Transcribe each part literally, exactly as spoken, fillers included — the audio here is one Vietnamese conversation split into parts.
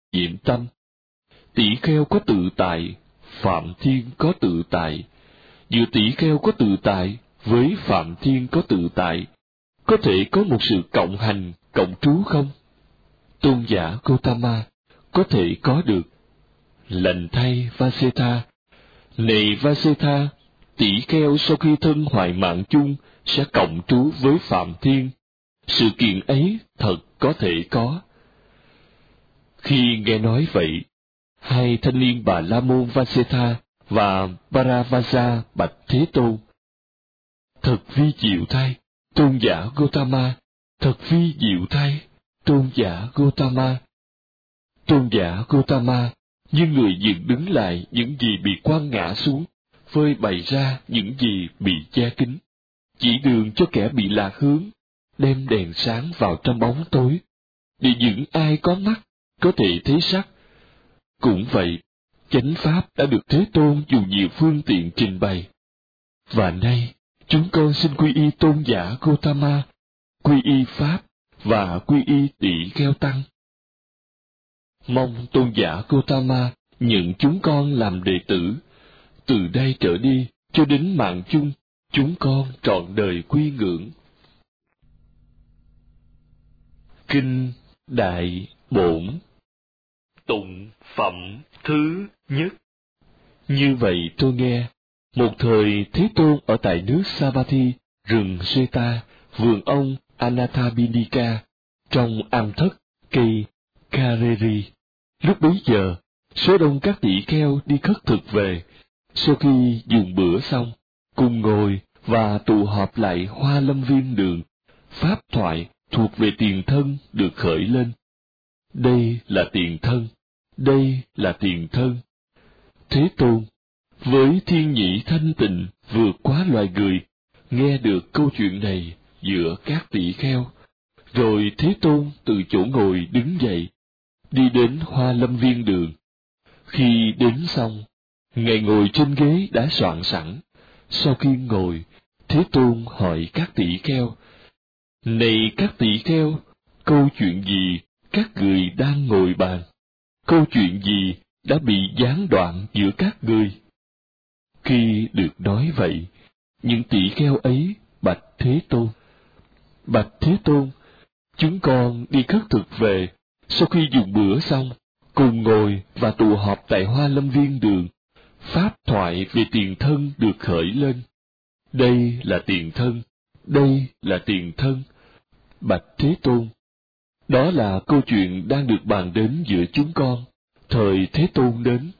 nhiễm tâm. Tỷ kheo có tự tại, Phạm Thiên có tự tại. Giữa tỷ kheo có tự tại với Phạm Thiên có tự tại, có thể có một sự cộng hành, cộng trú không? Tôn giả Gotama, có thể có được. Lành thay Vasetha, này Vasetha, tỷ kheo sau khi thân hoại mạng chung sẽ cộng trú với Phạm Thiên. Sự kiện ấy thật có thể có. Khi nghe nói vậy, hai thanh niên Bà La Môn Vasetha và Paravaja bạch Thế Tôn: Thật vi diệu thay, Tôn giả Gotama, thật vi diệu thay, Tôn giả Gotama. Tôn giả Gotama, như người dựng đứng lại những gì bị quăng ngã xuống, phơi bày ra những gì bị che kín, chỉ đường cho kẻ bị lạc hướng, đem đèn sáng vào trong bóng tối, để những ai có mắt có thể thấy sắc. Cũng vậy, chánh pháp đã được Thế Tôn dùng nhiều phương tiện trình bày. Và nay, chúng con xin quy y Tôn giả Gotama, quy y Pháp và quy y Tỷ Kheo Tăng. Mong Tôn giả Gotama nhận chúng con làm đệ tử. Từ đây trở đi, cho đến mạng chung, chúng con trọn đời quy ngưỡng. Kinh Đại Bổn. Tụng phẩm thứ nhất. Như vậy tôi nghe, một thời Thế Tôn ở tại nước Savatthi, rừng Seta, vườn ông Anathapindika, trong am thất cây Kareri. Lúc bấy giờ, số đông các tỷ kheo đi khất thực về, sau khi dùng bữa xong, cùng ngồi và tụ họp lại Hoa Lâm Viên đường. Pháp thoại thuộc về tiền thân được khởi lên. Đây là tiền thân, đây là tiền thân. Thế Tôn, với thiên nhĩ thanh tịnh vượt quá loài người, nghe được câu chuyện này giữa các tỷ kheo, rồi Thế Tôn từ chỗ ngồi đứng dậy, đi đến Hoa Lâm Viên đường. Khi đến xong, Ngài ngồi trên ghế đã soạn sẵn. Sau khi ngồi, Thế Tôn hỏi các tỷ kheo: Này các tỷ kheo, câu chuyện gì các người đang ngồi bàn? Câu chuyện gì đã bị gián đoạn giữa các người? Khi được nói vậy, những tỷ kheo ấy bạch Thế Tôn: Bạch Thế Tôn, chúng con đi khất thực về, sau khi dùng bữa xong, cùng ngồi và tụ họp tại Hoa Lâm Viên đường. Pháp thoại về tiền thân được khởi lên. Đây là tiền thân, đây là tiền thân. Bạch Thế Tôn, đó là câu chuyện đang được bàn đến giữa chúng con, thời Thế Tôn đến.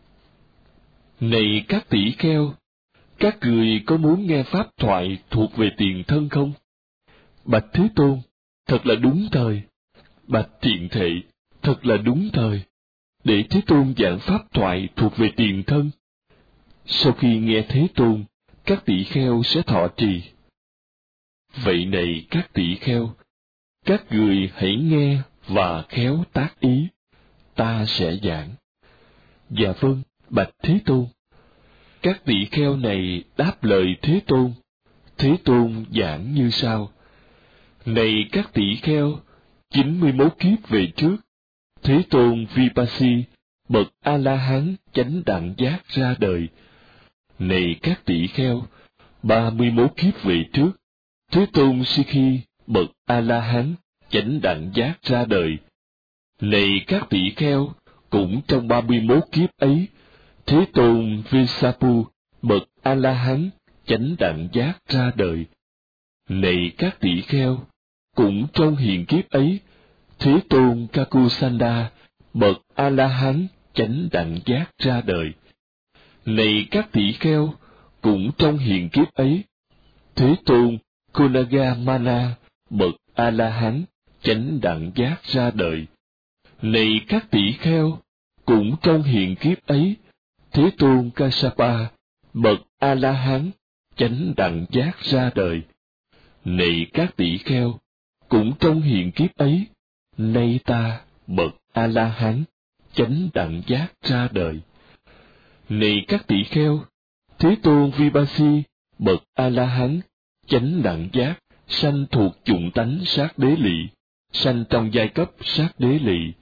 Này các tỷ kheo, các người có muốn nghe pháp thoại thuộc về tiền thân không? Bạch Thế Tôn, thật là đúng thời. Bạch Thiện Thệ, thật là đúng thời. Để Thế Tôn giảng pháp thoại thuộc về tiền thân. Sau khi nghe Thế Tôn, các tỷ kheo sẽ thọ trì. Vậy này các tỷ kheo, các người hãy nghe và khéo tác ý, ta sẽ giảng. Dạ vâng, bạch Thế Tôn. Các tỷ kheo này đáp lời Thế Tôn. Thế Tôn giảng như sau: Này các tỷ kheo, chín mươi mốt kiếp về trước, Thế Tôn Vipassi, bậc A-la-hán chánh đẳng giác ra đời. Này các tỷ kheo, ba mươi mốt kiếp về trước, Thế Tôn Sikhi, bậc A-la-hán chánh đẳng giác ra đời. Này các tỷ kheo, cũng trong ba mươi mốt kiếp ấy, Thế Tôn Vesapu, bậc A-la-hán chánh đẳng giác ra đời. Này các tỷ kheo, cũng trong hiện kiếp ấy, Thế Tôn Kakusanda, bậc A-la-hán chánh đẳng giác ra đời. Này các tỷ kheo, cũng trong hiện kiếp ấy, Thế Tôn Konagamana, bậc A-la-hán chánh đẳng giác ra đời. Này các tỷ kheo, cũng trong hiện kiếp ấy, Thế Tôn Kassapa, bậc A-la-hán chánh đẳng giác ra đời. Này các tỷ kheo, cũng trong hiện kiếp ấy, nay ta, bậc A-la-hán chánh đẳng giác ra đời. Này các tỷ kheo, Thế Tôn Vipassi, bậc A-la-hán chánh đẳng giác sanh thuộc chủng tánh sát đế lị, sanh trong giai cấp sát đế lị.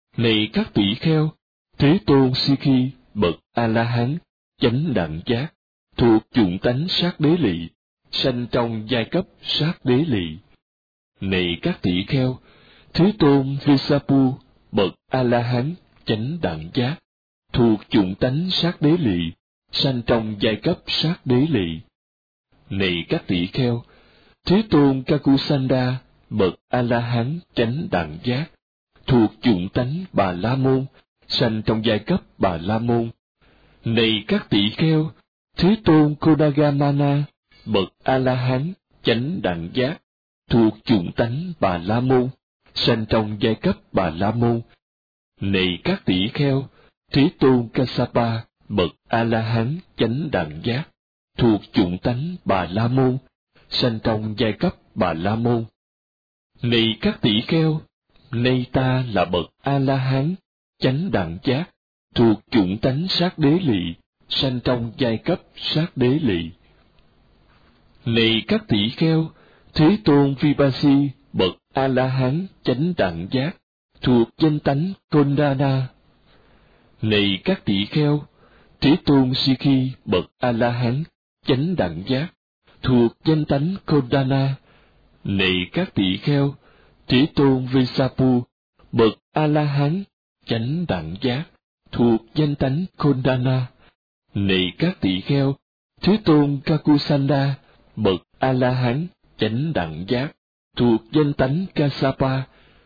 Này các tỷ kheo, Thế Tôn Si-khi bậc A-la-hán, chánh đẳng giác, thuộc chủng tánh sát đế lị, sanh trong giai cấp sát đế lị. Này các tỷ kheo, Thế Tôn Visapu bậc A-la-hán, chánh đẳng giác, thuộc chủng tánh sát đế lị, sanh trong giai cấp sát đế lị. Này các tỷ kheo, Thế Tôn Kakusanda bậc A-la-hán, chánh đẳng giác, thuộc chủng tánh Bà La Môn, sanh trong giai cấp Bà La Môn. Này các tỷ kheo, Thế Tôn Kodagamana bậc A-la-hán, chánh đẳng giác, thuộc chủng tánh Bà La Môn, sanh trong giai cấp Bà La Môn. Này các tỷ kheo, Thế Tôn Kassapa bậc A-la-hán, chánh đẳng giác, thuộc chủng tánh Bà La Môn, sanh trong giai cấp Bà La Môn. Này các tỷ kheo, nay ta là bậc A-la-hán, chánh đẳng giác, thuộc chủng tánh sát đế lị, sanh trong giai cấp sát đế lị. Này các tỷ kheo, Thế Tôn Vipassi bậc A-la-hán, chánh đẳng giác, thuộc danh tánh Kondana. Này các tỷ kheo, Thế Tôn Si-khi bậc A-la-hán, chánh đẳng giác, thuộc danh tánh Kondana. Này các tỷ kheo, Thế Tôn Visapu bậc A-la-hán, chánh đẳng giác, thuộc danh tánh Kondana. Này các tỷ kheo, Thế Tôn Kakusanda bậc A-la-hán, chánh đẳng giác, thuộc danh tánh Kassapa.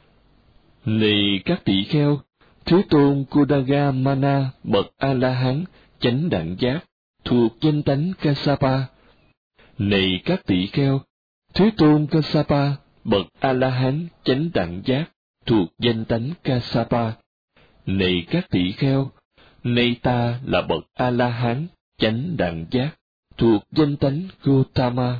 Này các tỷ kheo, Thế Tôn Kodagamana bậc A-la-hán, chánh đẳng giác, thuộc danh tánh Kassapa. Này các tỷ kheo, Thế Tôn Kassapa bậc A-la-hán, chánh đẳng giác, thuộc danh tánh Kassapa. Này các tỷ kheo, nay ta là bậc A-la-hán, chánh đẳng giác, thuộc danh tánh Gotama.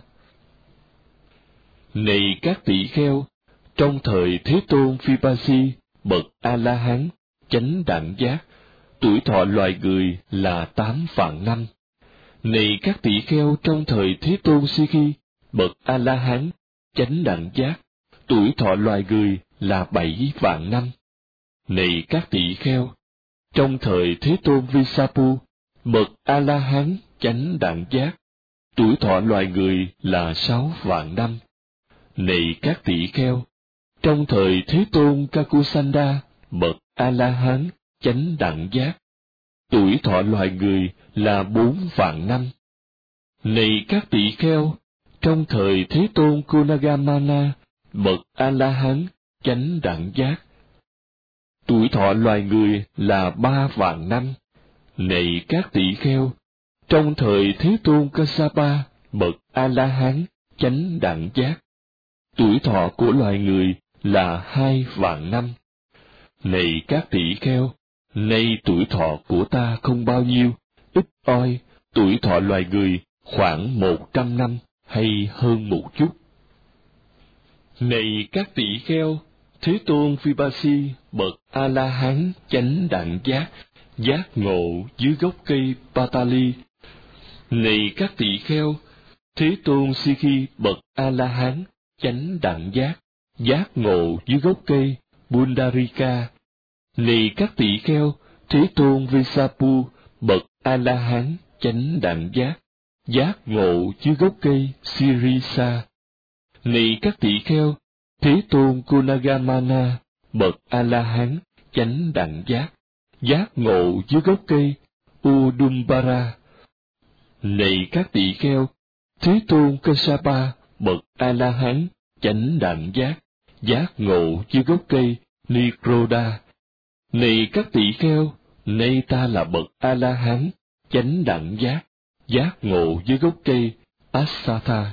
Này các tỷ kheo, trong thời Thế Tôn Vipassi bậc A-la-hán, chánh đẳng giác, tuổi thọ loài người là tám vạn năm. Này các tỷ kheo, trong thời Thế Tôn Si-khi bậc A-la-hán, chánh đẳng giác, tuổi thọ loài người là bảy vạn năm. Này các tỷ kheo, trong thời Thế Tôn Visapu bậc A-la-hán, chánh đẳng giác, tuổi thọ loài người là sáu vạn năm. Này các tỷ kheo, trong thời Thế Tôn Kakusanda bậc A-la-hán, chánh đẳng giác, tuổi thọ loài người là bốn vạn năm. Này các tỷ kheo, trong thời Thế Tôn Kodagamana bậc A-la-hán, chánh đẳng giác, tuổi thọ loài người là ba vạn năm. Này các tỷ kheo, trong thời Thế Tôn Kassapa bậc A-la-hán, chánh đẳng giác, tuổi thọ của loài người là hai vạn năm. Này các tỷ kheo, nay tuổi thọ của ta không bao nhiêu, ít oi, tuổi thọ loài người khoảng một trăm năm hay hơn một chút. Này các tỷ kheo, Thế Tôn Vipassi bậc A-la-hán, chánh đẳng giác, giác ngộ dưới gốc cây Patali. Này các tỷ kheo, Thế Tôn Si-khi bậc A-la-hán, chánh đẳng giác, giác ngộ dưới gốc cây Pundarika. Này các tỷ kheo, Thế Tôn Visapu bậc A-la-hán, chánh đẳng giác, giác ngộ dưới gốc cây Sirisa. Này các tỷ kheo, Thế Tôn Kodagamana bậc A-la-hán, chánh đẳng giác, giác ngộ dưới gốc cây Udumbara. Này các tỷ kheo, Thế Tôn Kassapa bậc A-la-hán, chánh đẳng giác, giác ngộ dưới gốc cây Nikroda. Này các tỷ kheo, nay ta là bậc A-la-hán, chánh đẳng giác, giác ngộ dưới gốc cây Asatha.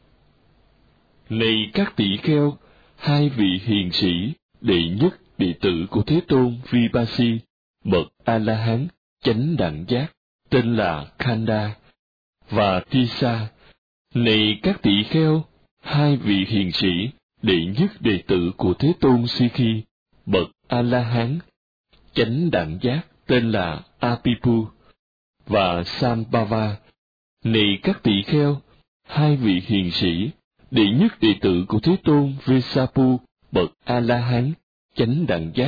Này các tỷ kheo, hai vị hiền sĩ, đệ nhất đệ tử của Thế Tôn Vipassi bậc A-la-hán, chánh đẳng giác, tên là Khanda và Tisa. Này các tỷ kheo, hai vị hiền sĩ, đệ nhất đệ tử của Thế Tôn Si-khi bậc A-la-hán, chánh đẳng giác, tên là Apipu và Sambhava. Này các tỷ kheo, hai vị hiền sĩ, đệ nhất đệ tử của Thế Tôn Visapu bậc A-la-hán, chánh đẳng giác,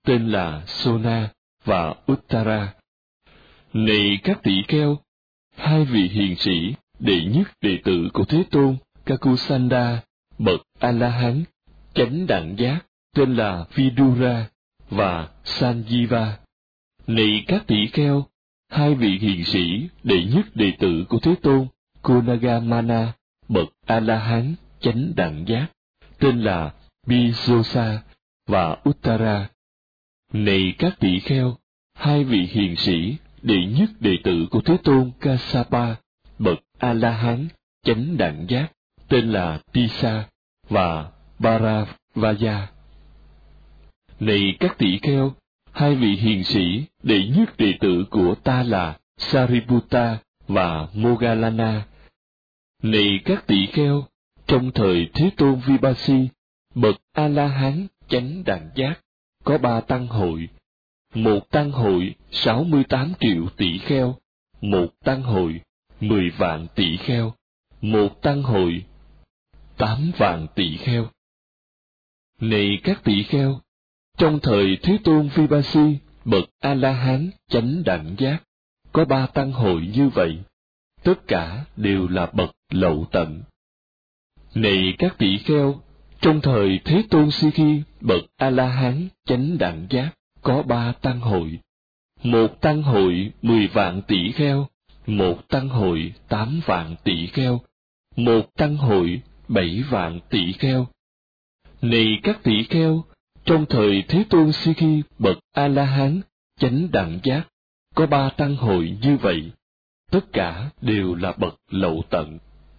tên là Sona và Uttara. Này các tỷ kheo, hai vị hiền sĩ đệ nhất đệ tử của Thế Tôn Kakusanda, bậc A-la-hán, chánh đẳng giác, tên là Vidura và Sanjiva. Này các tỷ kheo, hai vị hiền sĩ đệ nhất đệ tử của Thế Tôn Konagamana, bậc A-la-hán, chánh đẳng giác, tên là Bijosa và Uttara. Này các tỷ kheo, hai vị hiền sĩ đệ nhất đệ tử của Thế Tôn Kassapa, bậc A-la-hán, chánh đẳng giác, tên là Tisa và Bharavaya. Này các tỷ kheo, hai vị hiền sĩ đệ nhất đệ tử của ta là Sariputta và Moggallana. Này các tỷ kheo, trong thời Thế Tôn Vipassi, bậc A-la-hán chánh đẳng giác, có ba tăng hội. Một tăng hội sáu mươi tám triệu tỷ kheo, một tăng hội mười vạn tỷ kheo, một tăng hội tám vạn tỷ kheo. Này các tỷ kheo, trong thời Thế Tôn Vipassi, bậc A-la-hán chánh đẳng giác, có ba tăng hội như vậy, tất cả đều là bậc lậu tận. Này các tỷ kheo, trong thời Thế Tôn Si-khi, bậc A-la-hán chánh đẳng giác, có ba tăng hội. Một tăng hội mười vạn tỷ kheo, một tăng hội tám vạn tỷ kheo, một tăng hội bảy vạn tỷ kheo. Này các tỷ kheo, trong thời Thế Tôn Si-khi, bậc A-la-hán chánh đẳng giác, có ba tăng hội như vậy, tất cả đều là bậc lậu tận.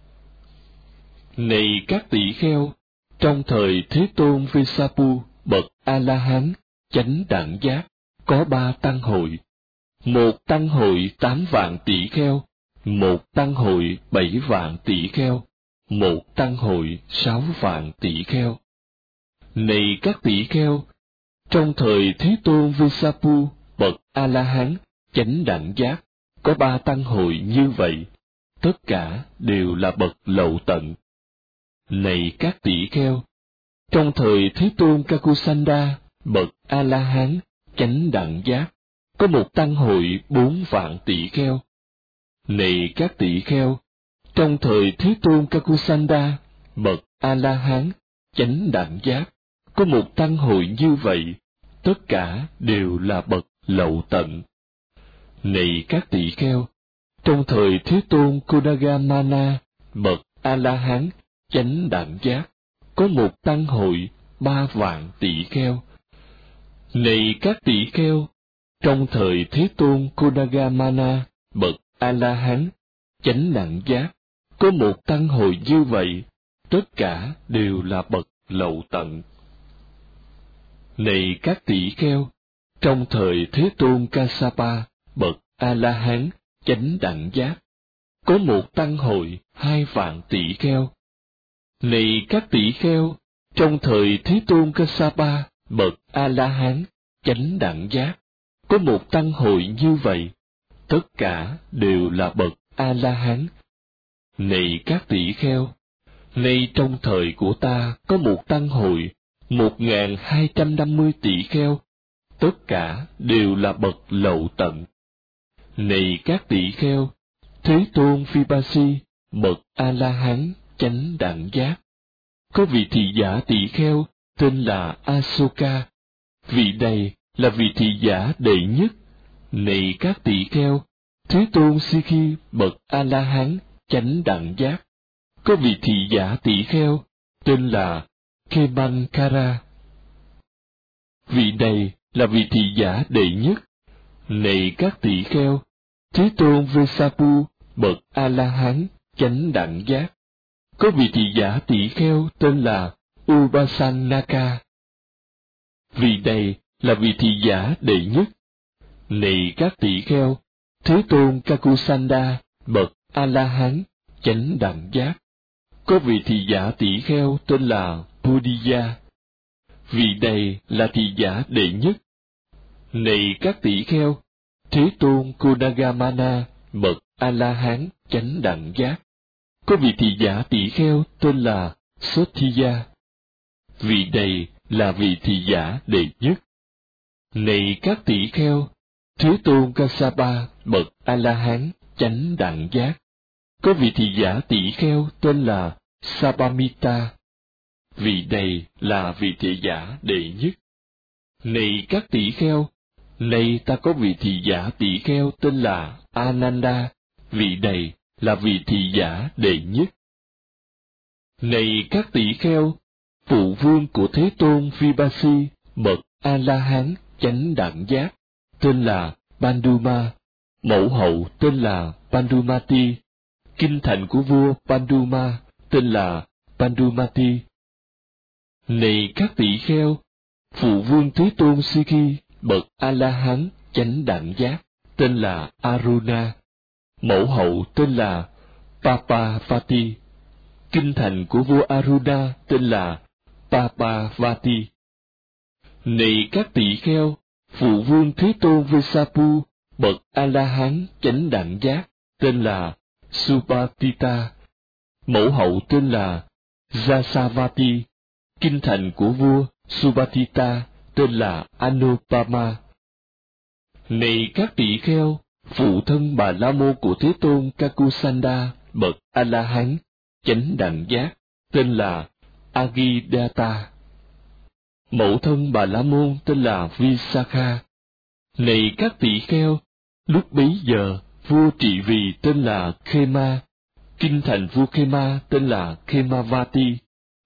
Này các tỷ kheo, trong thời Thế Tôn Vesapu, bậc A-la-hán chánh đẳng giác, có ba tăng hội. Một tăng hội tám vạn tỷ kheo, một tăng hội bảy vạn tỷ kheo, một tăng hội sáu vạn tỷ kheo. Này các tỷ kheo, trong thời Thế Tôn Vesapu, bậc A-la-hán chánh đẳng giác, có ba tăng hội như vậy, tất cả đều là bậc lậu tận. Này các tỷ kheo, trong thời Thế Tôn Kakusanda, bậc A-la-hán chánh đẳng giác, có một tăng hội bốn vạn tỷ kheo. Này các tỷ kheo, trong thời Thế Tôn Kakusanda, bậc A-la-hán chánh đẳng giác, có một tăng hội như vậy, tất cả đều là bậc lậu tận. Này các tỷ kheo, trong thời Thế Tôn Konagamana, bậc A-la-hán chánh đẳng giác, có một tăng hội ba vạn tỷ kheo. Này các tỷ kheo, trong thời Thế Tôn Konagamana, bậc A-la-hán chánh đẳng giác, có một tăng hội như vậy, tất cả đều là bậc lậu tận. Này các tỷ kheo, trong thời Thế Tôn Kassapa, bậc A-la-hán chánh đẳng giác, có một tăng hội hai vạn tỷ kheo. Này các tỷ kheo, trong thời Thế Tôn Kassapa, bậc A-la-hán chánh đẳng giác, có một tăng hội như vậy, tất cả đều là bậc A-la-hán. Này các tỷ kheo, nay trong thời của ta có một tăng hội một nghìn hai trăm năm mươi tỷ kheo, tất cả đều là bậc lậu tận. Này các tỷ kheo, Thế Tôn Vipassi, bậc A-la-hán chánh đẳng giác, có vị thị giả tỷ kheo tên là Asoka, vị này là vị thị giả đệ nhất. Này các tỷ kheo, Thế Tôn Si-khi, bậc A-la-hán chánh đẳng giác, có vị thị giả tỷ kheo tên là Kemankara, vị này là vị thị giả đệ nhất. Này các tỷ kheo, Thế Tôn Vesapu, bậc A-la-hán chánh đẳng giác, có vị thị giả tỷ kheo tên là Upasanaka, vị này là vị thị giả đệ nhất. Này các tỷ kheo, Thế Tôn Kakusanda, bậc A-la-hán chánh đẳng giác, có vị thị giả tỷ kheo tên là Bodhiya, vị này là thị giả đệ nhất. Này các tỷ kheo, Thế Tôn Konagamana, bậc A-la-hán chánh đẳng giác, có vị thị giả tỷ kheo tên là Sothiya, vị này là vị thị giả đệ nhất. Này các tỷ kheo, Thế Tôn Kassapa bậc A-la-hán chánh đẳng giác. Có vị thị giả tỷ kheo tên là Sapamita. Vị này là vị thị giả đệ nhất. Này các tỷ kheo, này ta có vị thị giả tỷ kheo tên là Ananda. Vị này là vị thị giả đệ nhất. Này các tỷ kheo, phụ vương của Thế Tôn Vipassi bậc A-la-hán chánh đẳng giác tên là Panduma. Mẫu hậu tên là Pandumati. Kinh thành của vua Panduma tên là Pandumati. Này các tỷ kheo, phụ vương Thế Tôn Sikhi bậc A-la-hán chánh đẳng giác tên là Aruna. Mẫu hậu tên là Papavati. Kinh thành của vua Aruna tên là Papavati. Này các tỷ kheo, phụ vương Thế Tôn Vesapu bậc A-la-hán chánh đẳng giác tên là Supatita. Mẫu hậu tên là Jasavati. Kinh thành của vua Supatita tên là Anupama. Này các tỷ kheo, phụ thân Bà La Môn của Thế Tôn Kakusanda bậc A-la-hán chánh đẳng giác tên là Agidata. Mẫu thân Bà La Môn tên là Visakha. Này các tỷ kheo, lúc bấy giờ vua trị vì tên là Khema. Kinh thành vua Khema tên là Khemavati.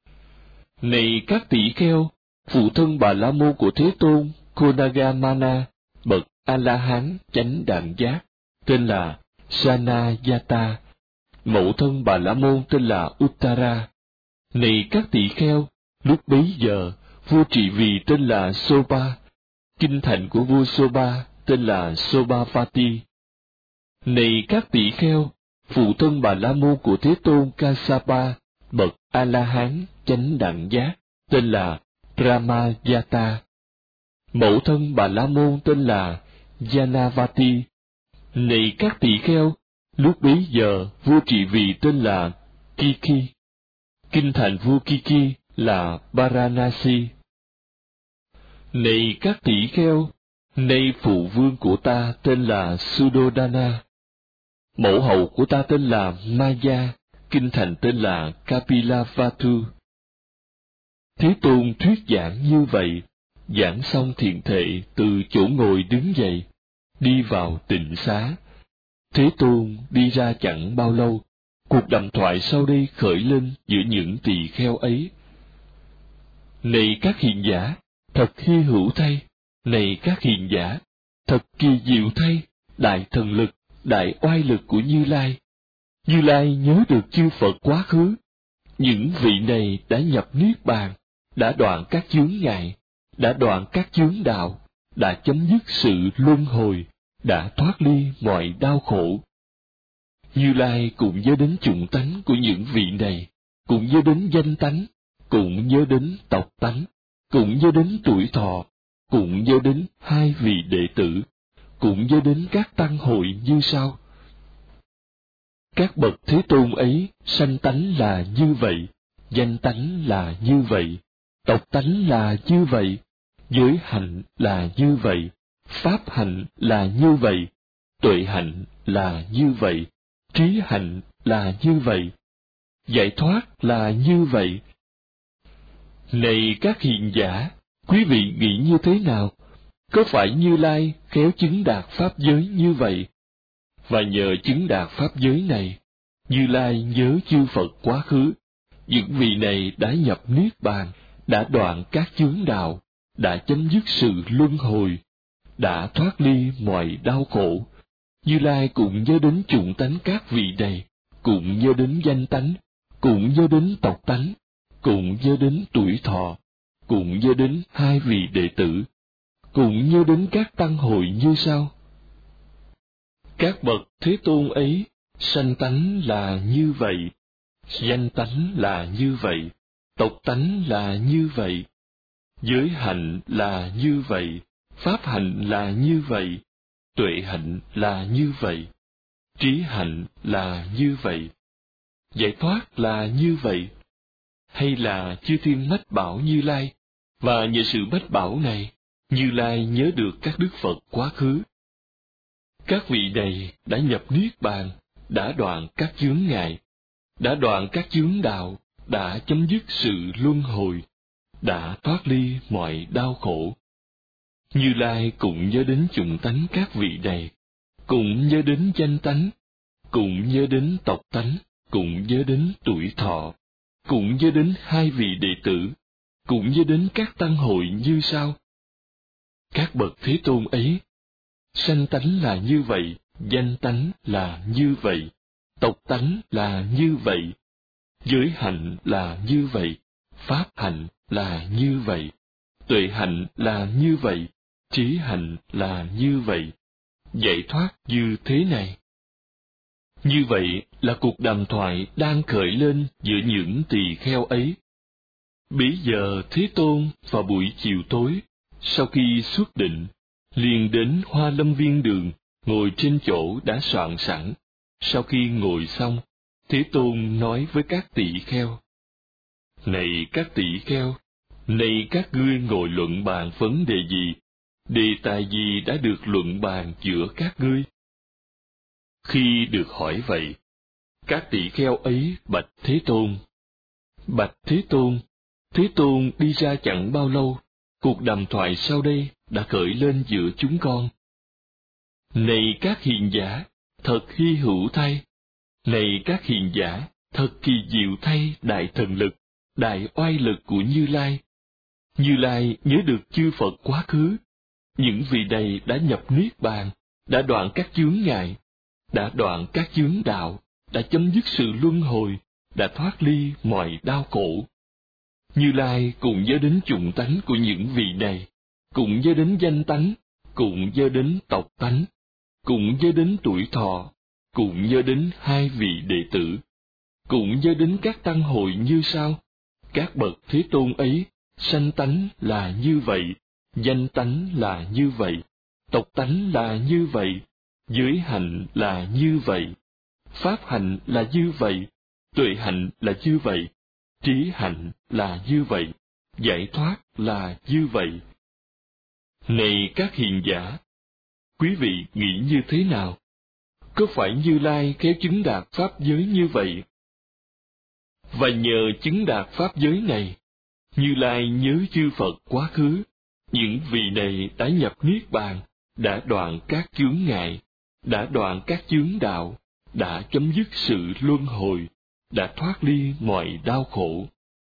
Này các tỷ kheo, phụ thân Bà La Môn của Thế Tôn Konagamana bậc A-la-hán chánh đẳng giác tên là Sanayata. Mẫu thân Bà La Môn tên là Uttara. Này các tỷ kheo, lúc bấy giờ vua trị vì tên là Soba. Kinh thành của vua Soba tên là Sobavati. Này các tỷ kheo, phụ thân Bà La Môn của Thế Tôn Kassapa bậc A-la-hán chánh đẳng giác tên là Ramayata. Mẫu thân Bà La Môn tên là Janavati. Này các tỷ kheo, lúc bấy giờ vua trị vì tên là Kiki. Kinh thành vua Kiki là Varanasi. Này các tỷ kheo, nay phụ vương của ta tên là Sudodana. Mẫu hậu của ta tên là Maya. Kinh thành tên là Kapilavatthu. Thế Tôn thuyết giảng như vậy, giảng xong thiện thệ từ chỗ ngồi đứng dậy, đi vào tịnh xá. Thế Tôn đi ra chẳng bao lâu, cuộc đàm thoại sau đây khởi lên giữa những tỳ kheo ấy. Này các hiền giả, thật hy hữu thay. Này các hiền giả, thật kỳ diệu thay. Đại thần lực, đại oai lực của Như Lai. Như Lai nhớ được chư Phật quá khứ. Những vị này đã nhập Niết Bàn, đã đoạn các chướng ngại, đã đoạn các chướng đạo, đã chấm dứt sự luân hồi, đã thoát ly mọi đau khổ. Như Lai cũng nhớ đến chủng tánh của những vị này, cũng nhớ đến danh tánh, cũng nhớ đến tộc tánh, cũng nhớ đến tuổi thọ, cũng nhớ đến hai vị đệ tử, cũng nhớ đến các tăng hội như sau. Các bậc Thế Tôn ấy, sanh tánh là như vậy, danh tánh là như vậy, tộc tánh là như vậy, giới hạnh là như vậy, pháp hạnh là như vậy, tuệ hạnh là như vậy, trí hạnh là như vậy, giải thoát là như vậy. Này các hiền giả, quý vị nghĩ như thế nào? Có phải Như Lai khéo chứng đạt pháp giới như vậy? Và nhờ chứng đạt pháp giới này, Như Lai nhớ chư Phật quá khứ. Những vị này đã nhập Niết Bàn, đã đoạn các chướng đạo, đã chấm dứt sự luân hồi, đã thoát ly mọi đau khổ. Như Lai cũng nhớ đến chủng tánh các vị này, cũng nhớ đến danh tánh, cũng nhớ đến tộc tánh, cũng nhớ đến tuổi thọ, cũng nhớ đến hai vị đệ tử, cũng nhớ đến các tăng hội như sau. Các bậc Thế Tôn ấy, sanh tánh là như vậy, danh tánh là như vậy, tộc tánh là như vậy, giới hạnh là như vậy, pháp hạnh là như vậy, tuệ hạnh là như vậy, trí hạnh là như vậy, giải thoát là như vậy. Hay là chư thiên mách bảo Như Lai, và nhờ sự mách bảo này, Như Lai nhớ được các đức Phật quá khứ. Các vị này đã nhập Niết Bàn, đã đoạn các chướng ngại, đã đoạn các chướng đạo, đã chấm dứt sự luân hồi, đã thoát ly mọi đau khổ. Như Lai cũng nhớ đến chủng tánh các vị này, cũng nhớ đến danh tánh, cũng nhớ đến tộc tánh, cũng nhớ đến tuổi thọ, cũng nhớ đến hai vị đệ tử, cũng nhớ đến các tăng hội như sau. Các bậc Thế Tôn ấy, sanh tánh là như vậy, danh tánh là như vậy, tộc tánh là như vậy, giới hạnh là như vậy, pháp hạnh là như vậy, tuệ hạnh là như vậy, trí hạnh là như vậy, giải thoát như thế này. Như vậy là cuộc đàm thoại đang khởi lên giữa những tỳ kheo ấy. Bấy giờ Thế Tôn vào buổi chiều tối, sau khi xuất định, liền đến Hoa Lâm Viên Đường, ngồi trên chỗ đã soạn sẵn. Sau khi ngồi xong, Thế Tôn nói với các tỳ kheo: Này các tỳ kheo, này các ngươi ngồi luận bàn vấn đề gì? Đề tài gì đã được luận bàn giữa các ngươi? Khi được hỏi vậy, các tỳ kheo ấy bạch Thế Tôn: Bạch Thế Tôn, Thế Tôn đi ra chẳng bao lâu, cuộc đàm thoại sau đây đã khởi lên giữa chúng con. Này các hiền giả, thật hy hữu thay! Này các hiền giả, thật kỳ diệu thay đại thần lực, đại oai lực của Như Lai! Như Lai nhớ được chư Phật quá khứ. Những vị này đã nhập Niết Bàn, đã đoạn các chướng ngại, đã đoạn các chướng đạo, đã chấm dứt sự luân hồi, đã thoát ly mọi đau khổ. Như Lai cũng nhớ đến chủng tánh của những vị này, cũng nhớ đến danh tánh, cũng nhớ đến tộc tánh, cũng nhớ đến tuổi thọ, cũng nhớ đến hai vị đệ tử, cũng nhớ đến các tăng hội như sau. Các bậc Thế Tôn ấy, sanh tánh là như vậy, danh tánh là như vậy, tộc tánh là như vậy, giới hạnh là như vậy, pháp hạnh là như vậy, tuệ hạnh là như vậy, trí hạnh là như vậy, giải thoát là như vậy. Này các hiền giả, quý vị nghĩ như thế nào? Có phải Như Lai khéo chứng đạt pháp giới như vậy? Và nhờ chứng đạt pháp giới này, Như Lai nhớ chư Phật quá khứ. Những vị này đã nhập Niết Bàn, đã đoạn các chướng ngại, đã đoạn các chướng đạo, đã chấm dứt sự luân hồi, đã thoát ly mọi đau khổ.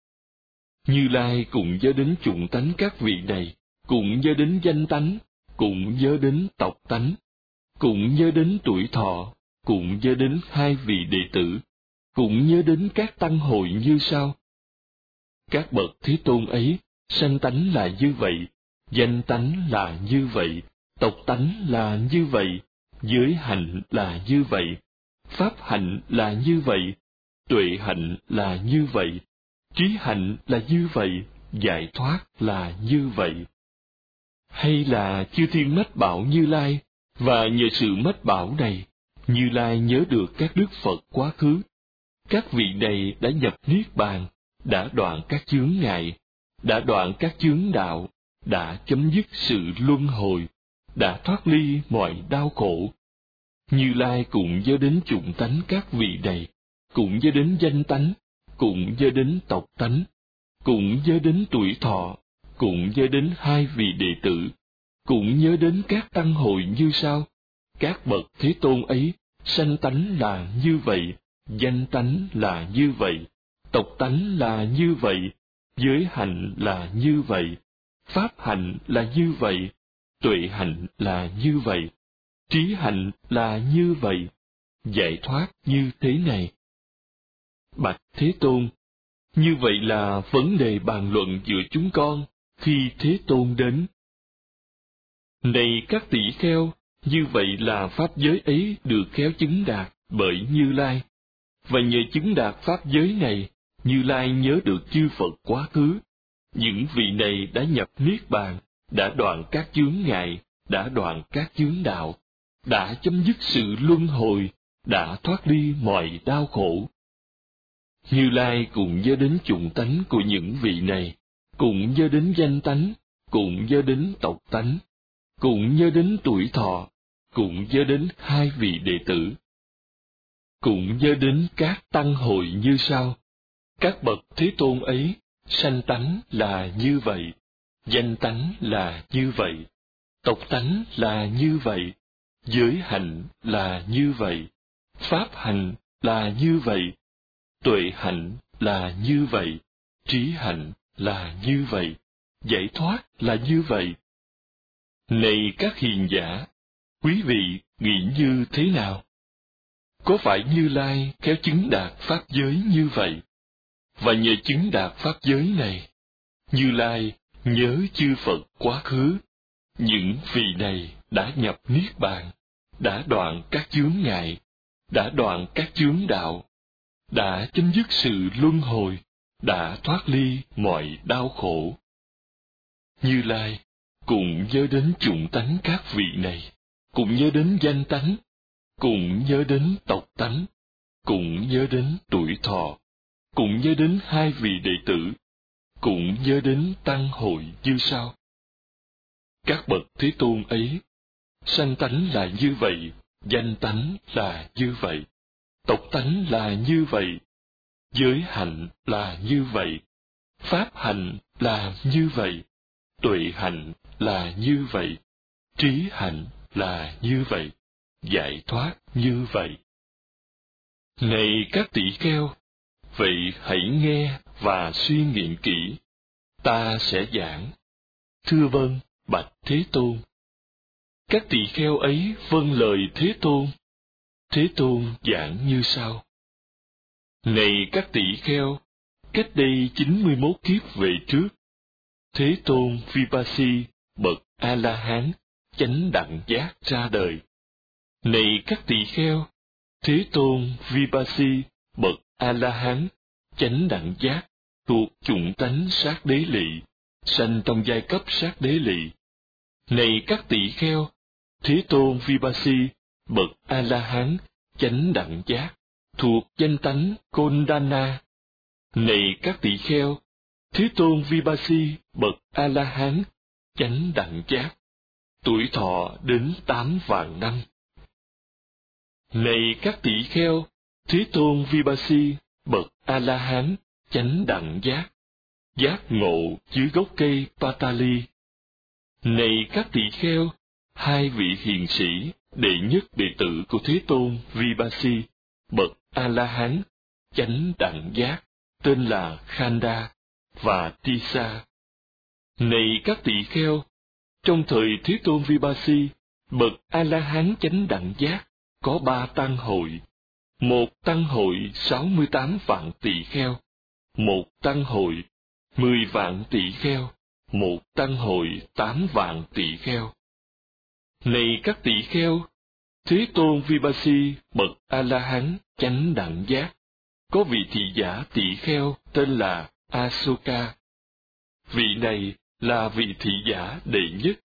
Như Lai cũng nhớ đến chủng tánh các vị này, cũng nhớ đến danh tánh, cũng nhớ đến tộc tánh, cũng nhớ đến tuổi thọ, cũng nhớ đến hai vị đệ tử, cũng nhớ đến các tăng hội như sau. Các bậc Thế Tôn ấy, sanh tánh là như vậy, danh tánh là như vậy, tộc tánh là như vậy, giới hạnh là như vậy, pháp hạnh là như vậy, tuệ hạnh là như vậy, trí hạnh là như vậy, giải thoát là như vậy. Hay là chư thiên mách bảo Như Lai, và nhờ sự mách bảo này, Như Lai nhớ được các đức Phật quá khứ. Các vị này đã nhập Niết Bàn, đã đoạn các chướng ngại, đã đoạn các chướng đạo, đã chấm dứt sự luân hồi, đã thoát ly mọi đau khổ. Như Lai cũng nhớ đến chủng tánh các vị này, cũng nhớ đến danh tánh, cũng nhớ đến tộc tánh, cũng nhớ đến tuổi thọ, cũng nhớ đến hai vị đệ tử, cũng nhớ đến các tăng hội như sau. Các bậc Thế Tôn ấy, sanh tánh là như vậy, danh tánh là như vậy, tộc tánh là như vậy, giới hạnh là như vậy, pháp hạnh là như vậy, tuệ hạnh là như vậy, trí hạnh là như vậy, giải thoát như thế này. Bạch Thế Tôn, như vậy là vấn đề bàn luận giữa chúng con khi Thế Tôn đến. Này các tỷ kheo, như vậy là pháp giới ấy được khéo chứng đạt bởi Như Lai. Và nhờ chứng đạt pháp giới này, Như Lai nhớ được chư Phật quá khứ. Những vị này đã nhập Niết Bàn, đã đoạn các chướng ngại, đã đoạn các chướng đạo, đã chấm dứt sự luân hồi, đã thoát ly mọi đau khổ. Như Lai cũng nhớ đến chủng tánh của những vị này, cũng nhớ đến danh tánh, cũng nhớ đến tộc tánh, cũng nhớ đến tuổi thọ, cũng nhớ đến hai vị đệ tử, cũng nhớ đến các tăng hội như sau. Các bậc Thế Tôn ấy, sanh tánh là như vậy, danh tánh là như vậy, tộc tánh là như vậy, giới hạnh là như vậy, pháp hành là như vậy, tuệ hạnh là như vậy, trí hạnh là như vậy, giải thoát là như vậy. Này các hiền giả, quý vị nghĩ như thế nào? Có phải Như Lai khéo chứng đạt pháp giới như vậy? Và nhờ chứng đạt pháp giới này, Như Lai nhớ chư Phật quá khứ, những vị này đã nhập Niết Bàn, đã đoạn các chướng ngại, đã đoạn các chướng đạo, đã chấm dứt sự luân hồi, đã thoát ly mọi đau khổ. Như Lai cũng nhớ đến chủng tánh các vị này, cũng nhớ đến danh tánh, cũng nhớ đến tộc tánh, cũng nhớ đến tuổi thọ, cũng nhớ đến hai vị đệ tử, cũng nhớ đến tăng hội như sau. Các bậc Thế Tôn ấy, sanh tánh là như vậy, danh tánh là như vậy, tộc tánh là như vậy, giới hạnh là như vậy, pháp hạnh là như vậy, tuệ hạnh là như vậy, trí hạnh là như vậy, giải thoát như vậy. Này các tỷ kheo, vậy hãy nghe và suy nghiệm kỹ, ta sẽ giảng. Thưa vâng, bạch Thế Tôn. Các tỳ kheo ấy vâng lời Thế Tôn. Thế Tôn giảng như sau. Này các tỷ kheo, cách đây chín mươi mốt kiếp về trước, Thế Tôn Vipassi bậc A-la-hán chánh đẳng giác ra đời. Này các tỳ kheo, Thế Tôn Vipassi bậc A-la-hán chánh đẳng giác thuộc chủng tánh sát đế lỵ, sanh trong giai cấp sát đế lỵ. Này các tỳ kheo, Thế Tôn Vipassi bậc A-la-hán chánh đẳng giác thuộc danh tánh Kondana. Này các tỳ kheo, Thế Tôn Vipassi bậc A-la-hán chánh đẳng giác tuổi thọ đến tám vạn năm. Này các tỷ kheo, Thế Tôn Vipassi bậc A-la-hán chánh đẳng giác giác ngộ dưới gốc cây Patali. Này các tỷ kheo, hai vị hiền sĩ đệ nhất đệ tử của Thế Tôn Vipassi bậc A-la-hán chánh đẳng giác tên là Khanda và Tisa. Này các tỷ kheo, trong thời Thế Tôn Vipassi bậc A-la-hán chánh đẳng giác có ba tăng hội, một tăng hội sáu mươi tám vạn tỷ kheo, một tăng hội mười vạn tỷ kheo, một tăng hội tám vạn tỷ kheo. Này các tỷ kheo, Thế Tôn Vipassi bậc A-la-hán chánh đẳng giác có vị thị giả tỷ kheo tên là Asoka. Vị này là vị thị giả đệ nhất.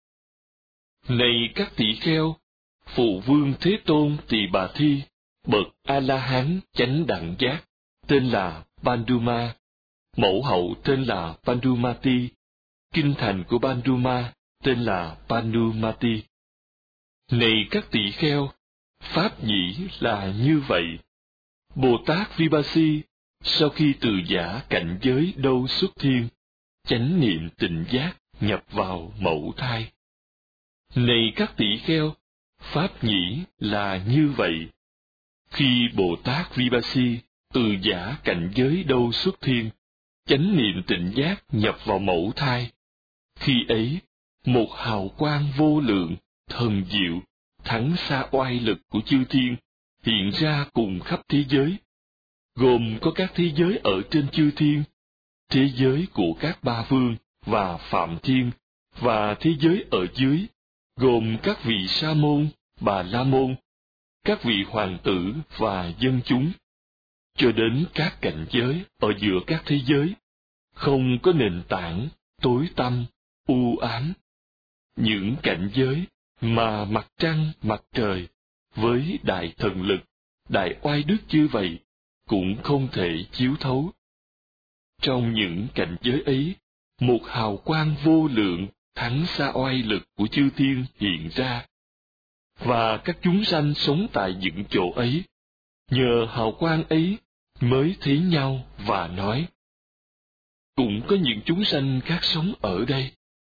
Này các tỷ kheo, phụ vương Thế Tôn Tỳ Bà Thi bậc A-la-hán chánh đẳng giác tên là Banduma, mẫu hậu tên là Bandumati, kinh thành của Banduma tên là Bandumati. Này các tỷ kheo, pháp nhĩ là như vậy. Bồ Tát Vipassi sau khi từ giả cảnh giới đâu xuất thiên, chánh niệm tịnh giác nhập vào mẫu thai. Này các tỷ kheo, pháp nhĩ là như vậy. Khi Bồ Tát Vipassi từ giả cảnh giới đâu xuất thiên, chánh niệm tịnh giác nhập vào mẫu thai, khi ấy một hào quang vô lượng, thần diệu, thắng xa oai lực của chư thiên hiện ra cùng khắp thế giới, gồm có các thế giới ở trên chư thiên, thế giới của các ba vương và phạm thiên, và thế giới ở dưới, gồm các vị sa môn, bà la môn, các vị hoàng tử và dân chúng, cho đến các cảnh giới ở giữa các thế giới, không có nền tảng, tối tăm, u ám. Những cảnh giới mà mặt trăng, mặt trời, với đại thần lực, đại oai đức như vậy, cũng không thể chiếu thấu. Trong những cảnh giới ấy, một hào quang vô lượng thắng xa oai lực của chư thiên hiện ra. Và các chúng sanh sống tại những chỗ ấy, nhờ hào quang ấy mới thấy nhau và nói: cũng có những chúng sanh khác sống ở đây.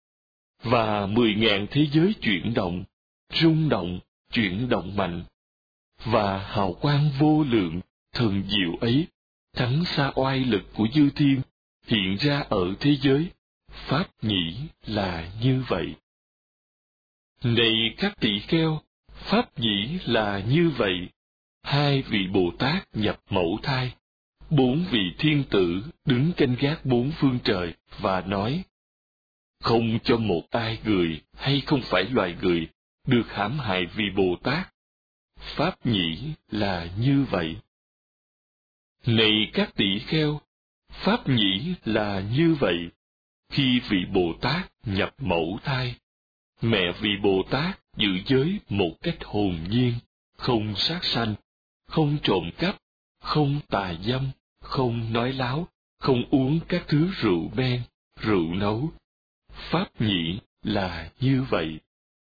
Và mười ngàn thế giới chuyển động, rung động, chuyển động mạnh. Và hào quang vô lượng, thần diệu ấy, thắng xa oai lực của chư thiên, hiện ra ở thế giới. Pháp nhĩ là như vậy. Này các tỳ kheo, pháp nhĩ là như vậy. Hai vị Bồ Tát nhập mẫu thai, bốn vị thiên tử đứng canh gác bốn phương trời và nói: không cho một ai người hay không phải loài người được hãm hại vì Bồ Tát. Pháp nhĩ là như vậy. Này các tỷ kheo, pháp nhĩ là như vậy. Khi vị Bồ Tát nhập mẫu thai, mẹ vị Bồ Tát giữ giới một cách hồn nhiên, không sát sanh, không trộm cắp, không tà dâm, không nói láo, không uống các thứ rượu men, rượu nấu. Pháp nhĩ là như vậy.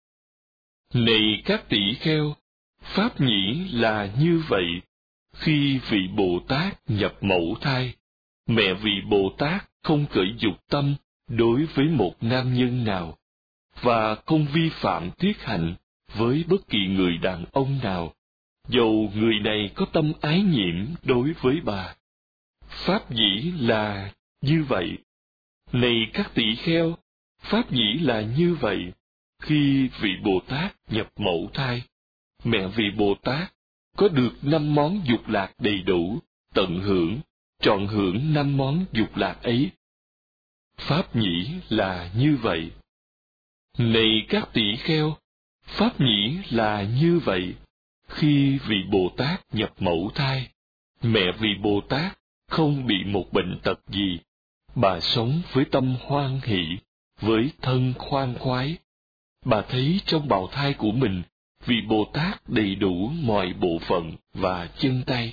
Này các tỷ kheo, pháp nhĩ là như vậy. Khi vị Bồ Tát nhập mẫu thai, mẹ vị Bồ Tát không khởi dục tâm đối với một nam nhân nào, và không vi phạm tiết hạnh với bất kỳ người đàn ông nào, dầu người này có tâm ái nhiễm đối với bà. Pháp nhĩ là như vậy. Này các tỷ kheo, pháp nhĩ là như vậy. Khi vị Bồ Tát nhập mẫu thai, mẹ vị Bồ Tát có được năm món dục lạc đầy đủ, tận hưởng, trọn hưởng năm món dục lạc ấy. Pháp nhĩ là như vậy. Này các tỷ kheo, pháp nhĩ là như vậy. Khi vị Bồ Tát nhập mẫu thai, mẹ vị Bồ Tát không bị một bệnh tật gì, bà sống với tâm hoan hỷ, với thân khoan khoái. Bà thấy trong bào thai của mình, vị Bồ Tát đầy đủ mọi bộ phận và chân tay.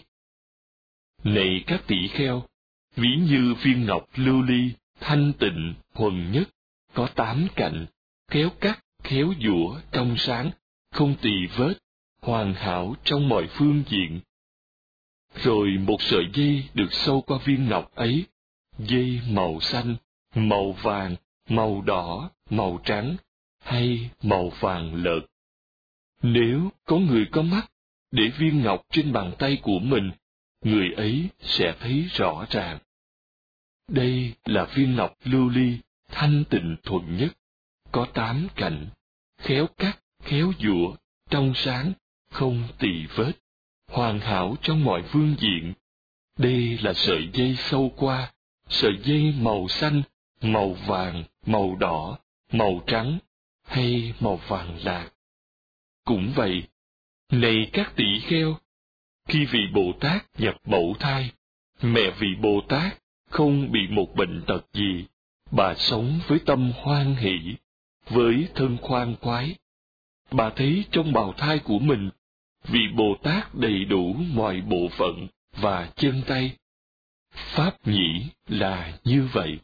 Này các tỷ kheo, ví như viên ngọc lưu ly, thanh tịnh, thuần nhất, có tám cạnh, khéo cắt, khéo giũa, trong sáng, không tì vết, hoàn hảo trong mọi phương diện. Rồi một sợi dây được sâu qua viên ngọc ấy, dây màu xanh, màu vàng, màu đỏ, màu trắng, hay màu vàng lợt. Nếu có người có mắt, để viên ngọc trên bàn tay của mình, người ấy sẽ thấy rõ ràng. Đây là viên ngọc lưu ly, thanh tịnh thuần nhất, có tám cạnh, khéo cắt, khéo giũa, trong sáng, không tì vết, hoàn hảo trong mọi phương diện. Đây là sợi dây sâu qua, sợi dây màu xanh, màu vàng, màu đỏ, màu trắng, hay màu vàng lạc. Cũng vậy, này các tỷ kheo, khi vị Bồ Tát nhập mẫu thai, mẹ vị Bồ Tát không bị một bệnh tật gì, bà sống với tâm hoan hỷ, với thân khoan khoái. Bà thấy trong bào thai của mình, vị Bồ Tát đầy đủ mọi bộ phận và chân tay. Pháp nhĩ là như vậy.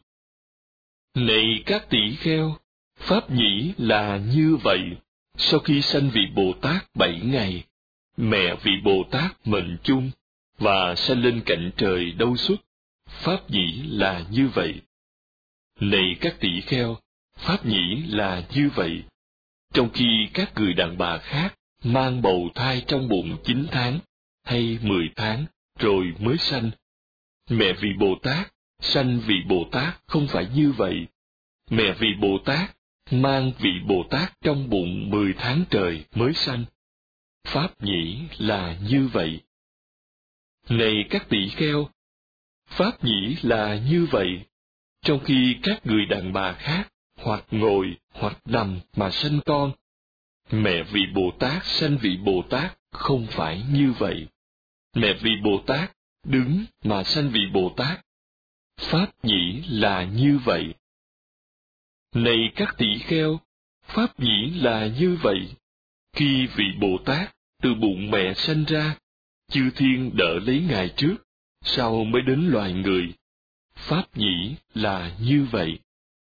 Này các tỷ kheo, pháp nhĩ là như vậy. Sau khi sanh vị Bồ Tát bảy ngày, mẹ vị Bồ Tát mệnh chung và sanh lên cạnh trời đâu xuất. Pháp nhĩ là như vậy. Này các tỷ kheo, pháp nhĩ là như vậy. Trong khi các người đàn bà khác mang bầu thai trong bụng chín tháng hay mười tháng rồi mới sanh, mẹ vị Bồ Tát sanh vị Bồ Tát không phải như vậy. Mẹ vị Bồ Tát mang vị Bồ Tát trong bụng mười tháng trời mới sanh. Pháp nhĩ là như vậy. Này các tỷ kheo, pháp nhĩ là như vậy. Trong khi các người đàn bà khác hoặc ngồi hoặc nằm mà sanh con, mẹ vị Bồ Tát sanh vị Bồ Tát không phải như vậy. Mẹ vị Bồ Tát đứng mà sanh vị Bồ Tát. Pháp nhĩ là như vậy. Này các tỷ kheo, pháp nhĩ là như vậy. Khi vị Bồ Tát từ bụng mẹ sanh ra, chư thiên đỡ lấy Ngài trước, sau mới đến loài người. Pháp nhĩ là như vậy.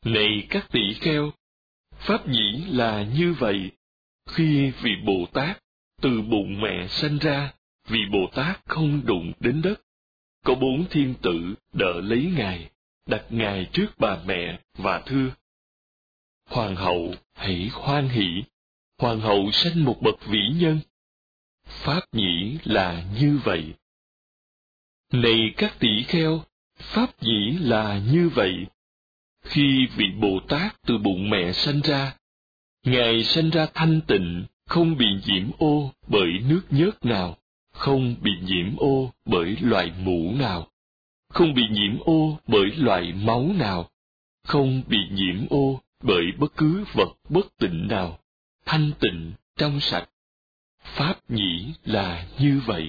Này các tỷ kheo, pháp nhĩ là như vậy. Khi vị Bồ Tát từ bụng mẹ sanh ra, vị Bồ Tát không đụng đến đất. Có bốn thiên tử đỡ lấy Ngài, đặt Ngài trước bà mẹ và thưa: Hoàng hậu hãy hoan hỷ, Hoàng hậu sanh một bậc vĩ nhân. Pháp nhĩ là như vậy. Này các tỷ kheo, pháp nhĩ là như vậy. Khi vị Bồ Tát từ bụng mẹ sanh ra, Ngài sanh ra thanh tịnh, không bị nhiễm ô bởi nước nhớt nào, không bị nhiễm ô bởi loại mũ nào, không bị nhiễm ô bởi loại máu nào, không bị nhiễm ô bởi bất cứ vật bất tịnh nào, thanh tịnh, trong sạch. Pháp nhĩ là như vậy.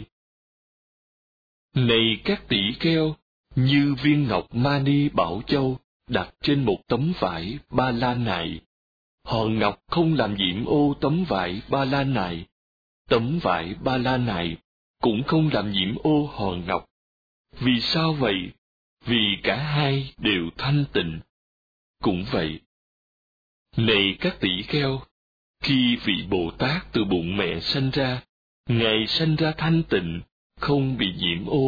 Này các tỷ kheo, như viên ngọc mani bảo châu đặt trên một tấm vải ba la nại, hòn ngọc không làm nhiễm ô tấm vải ba la nại, tấm vải ba la nại cũng không làm nhiễm ô hòn ngọc. Vì sao vậy? Vì cả hai đều thanh tịnh. Cũng vậy. Này các tỷ kheo, khi vị Bồ Tát từ bụng mẹ sanh ra, Ngài sanh ra thanh tịnh, không bị nhiễm ô